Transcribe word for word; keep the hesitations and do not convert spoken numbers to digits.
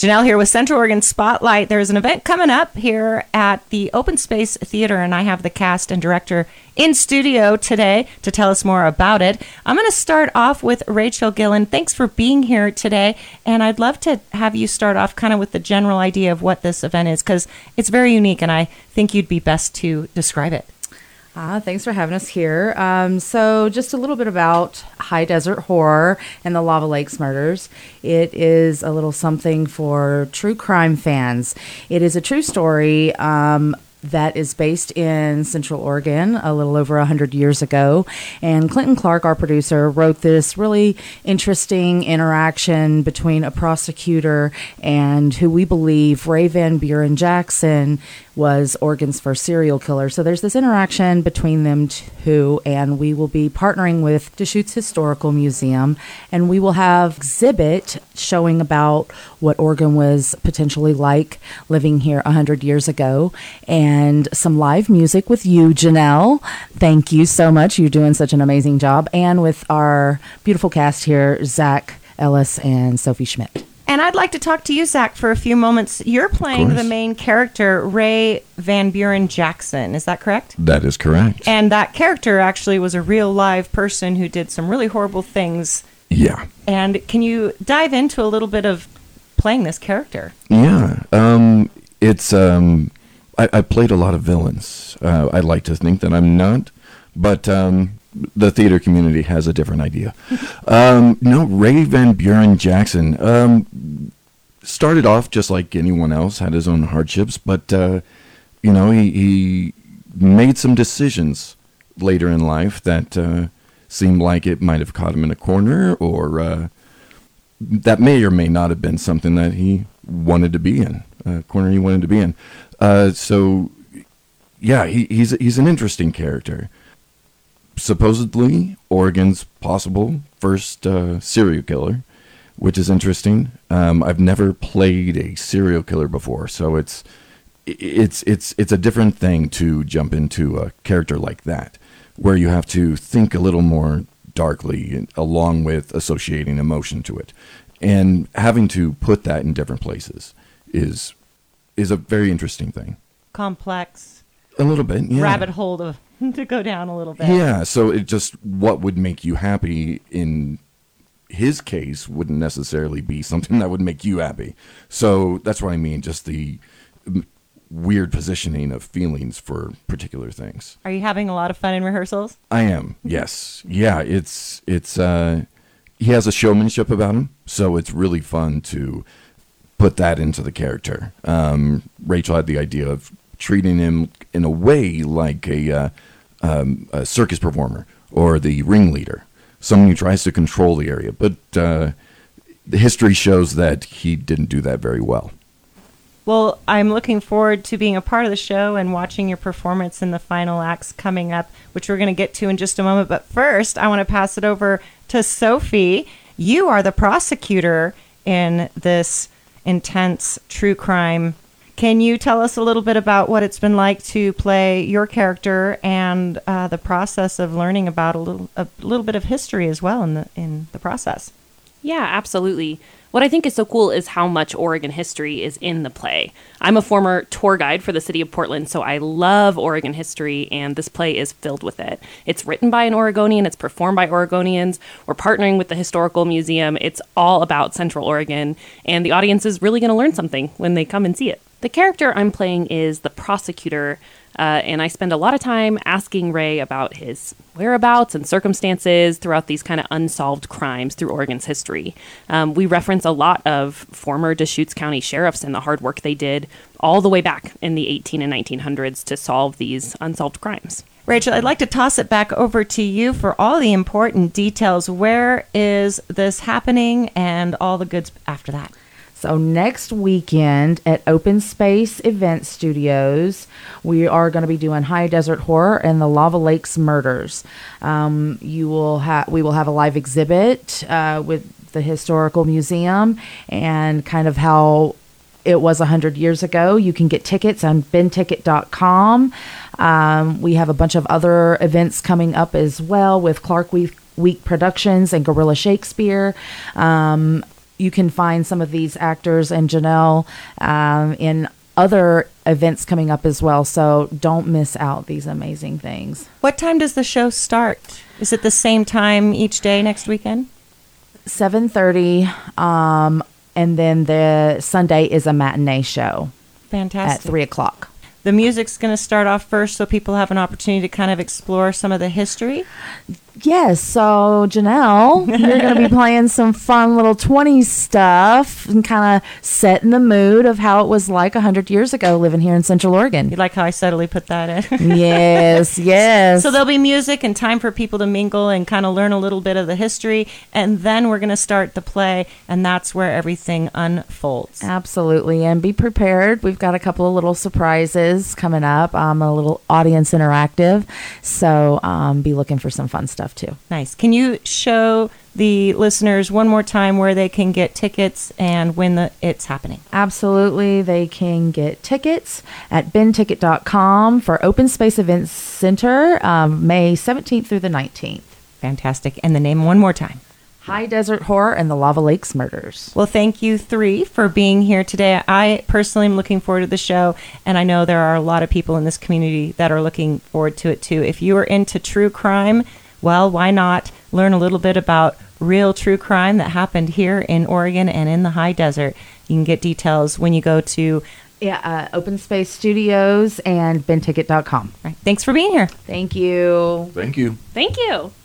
Janelle here with Central Oregon Spotlight. There's an event coming up here at the Open Space Theater, and I have the cast and director in studio today to tell us more about it. I'm going to start off with Rachel Gillen. Thanks for being here today, and I'd love to have you start off kind of with the general idea of what this event is, because it's very unique, and I think you'd be best to describe it. Uh, thanks for having us here. Um, so just a little bit about High Desert Horror and the Lava Lakes Murders. It is a little something for true crime fans. It is a true story um, that is based in Central Oregon a little over one hundred years ago. And Clinton Clark, our producer, wrote this really interesting interaction between a prosecutor and who we believe Ray Van Buren Jackson was Oregon's first serial killer. So there's this interaction between them two, and we will be partnering with Deschutes Historical Museum, and we will have exhibit showing about what Oregon was potentially like living here one hundred years ago, and some live music with you, Janelle. Thank you so much. You're doing such an amazing job. And with our beautiful cast here, Zach Ellis and Sophie Schmidt. And I'd like to talk to you, Zach, for a few moments. You're playing the main character, Ray Van Buren Jackson. Is that correct? That is correct. And that character actually was a real live person who did some really horrible things. Yeah. And can you dive into a little bit of playing this character? Yeah. Um, it's um, I, I played a lot of villains. Uh, I like to think that I'm not, but um, the theater community has a different idea. um, no, Ray Van Buren Jackson um, started off just like anyone else, had his own hardships, but, uh, you know, he, he made some decisions later in life that uh, seemed like it might have caught him in a corner, or uh, that may or may not have been something that he wanted to be in, a corner he wanted to be in. Uh, so, yeah, he, he's he's an interesting character. Supposedly Oregon's possible first uh, serial killer, which is interesting. Um, I've never played a serial killer before, so it's it's it's it's a different thing to jump into a character like that, where you have to think a little more darkly, along with associating emotion to it, and having to put that in different places is is a very interesting thing. Complex. A little bit, yeah. Rabbit hole to to go down a little bit. Yeah, so it just, what would make you happy in his case wouldn't necessarily be something that would make you happy. So that's what I mean, just the weird positioning of feelings for particular things. Are you having a lot of fun in rehearsals? I am, yes. Yeah, it's, it's, uh, he has a showmanship about him, so it's really fun to put that into the character. Um, Rachel had the idea of treating him in a way like a, uh, um, a circus performer or the ringleader, someone who tries to control the area. But uh, the history shows that he didn't do that very well. Well, I'm looking forward to being a part of the show and watching your performance in the final acts coming up, which we're going to get to in just a moment. But first, I want to pass it over to Sophie. You are the prosecutor in this intense true crime. Can you tell us a little bit about what it's been like to play your character and uh, the process of learning about a little a little bit of history as well in the in the process? Yeah, absolutely. What I think is so cool is how much Oregon history is in the play. I'm a former tour guide for the city of Portland, so I love Oregon history, and this play is filled with it. It's written by an Oregonian, it's performed by Oregonians, we're partnering with the Historical Museum, it's all about Central Oregon, and the audience is really going to learn something when they come and see it. The character I'm playing is the prosecutor, uh, and I spend a lot of time asking Ray about his whereabouts and circumstances throughout these kind of unsolved crimes through Oregon's history. Um, we reference a lot of former Deschutes County sheriffs and the hard work they did all the way back in the eighteen and nineteen hundreds to solve these unsolved crimes. Rachel, I'd like to toss it back over to you for all the important details. Where is this happening and all the goods after that? So next weekend at Open Space Event Studios, we are going to be doing High Desert Horror and the Lava Lakes Murders. Um, you will have we will have a live exhibit uh, with the Historical Museum and kind of how it was one hundred years ago. You can get tickets on ben ticket dot com. Um, we have a bunch of other events coming up as well with Clark Week, Week Productions and Gorilla Shakespeare. Um, you can find some of these actors and Janelle um, in other events coming up as well. So don't miss out these amazing things. What time does the show start? Is it the same time each day next weekend? seven thirty, um, and then the Sunday is a matinee show at Fantastic. three o'clock. The music's going to start off first so people have an opportunity to kind of explore some of the history. Yes, so Janelle, you're going to be playing some fun little twenties stuff and kind of setting the mood of how it was like one hundred years ago living here in Central Oregon. You like how I subtly put that in? Yes, yes. So there'll be music and time for people to mingle and kind of learn a little bit of the history. And then we're going to start the play, and that's where everything unfolds. Absolutely, and be prepared. We've got a couple of little surprises coming up, um, a little audience interactive. So um, be looking for some fun stuff too. Nice. Can you show the listeners one more time where they can get tickets and when the, it's happening? Absolutely. They can get tickets at ben ticket dot com for Open Space Events Center, um, May seventeenth through the nineteenth. Fantastic. And the name one more time. High Desert Horror and the Lava Lakes Murders. Well, thank you three for being here today. I personally am looking forward to the show, and I know there are a lot of people in this community that are looking forward to it too. If you are into true crime, well, why not learn a little bit about real true crime that happened here in Oregon and in the high desert? You can get details when you go to Yeah, uh, Open Space Studios and ben ticket dot com. Right. Thanks for being here. Thank you. Thank you. Thank you.